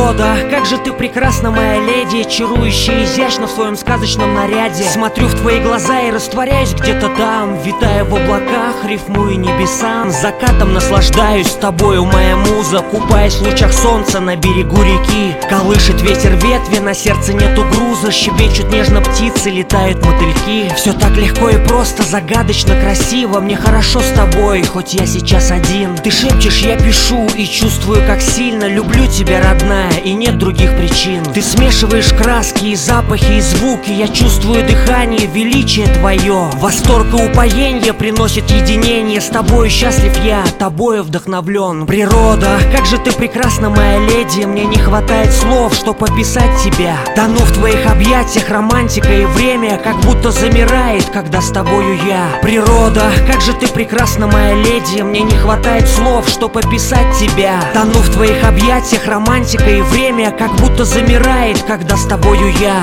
Природа, как же ты прекрасна, моя леди, чарующая изящно в своем сказочном наряде. Смотрю в твои глаза и растворяюсь где-то там, витая в облаках, рифмую небесам. Закатом наслаждаюсь с тобою, моя муза, купаясь в лучах солнца на берегу реки. Колышет ветер ветви, на сердце нету груза, щебечут нежно птицы, летают мотыльки. Все так легко и просто, загадочно красиво. Мне хорошо с тобой, хоть я сейчас один. Ты шепчешь, я пишу и чувствую, как сильно люблю тебя, родная, и нет других причин. Ты смешиваешь краски и запахи и звуки, я чувствую дыхание, величие твое. Восторг и упоенье приносит единение. С тобою счастлив я, тобою вдохновлен. Природа, как же ты прекрасна, моя леди, мне не хватает слов, чтоб описать тебя. Тону в твоих объятиях, романтика и время как будто замирает, когда с тобою я. Природа, как же ты прекрасна, моя леди, мне не хватает слов, чтоб описать тебя. Тону в твоих объятиях, романтика и время как будто замирает, когда с тобою я.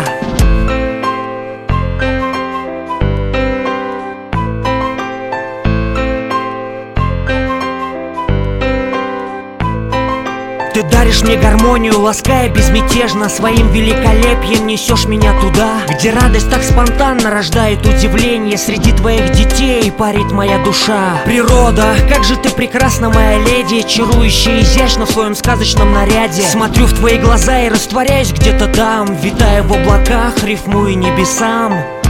Ты даришь мне гармонию, лаская безмятежно, своим великолепием несешь меня туда, где радость так спонтанно рождает удивление. Среди твоих детей парит моя душа. Природа, как же ты прекрасна, моя леди, чарующая изящно в своем сказочном наряде. Смотрю в твои глаза и растворяюсь где-то там, витая в облаках, рифмую небесам.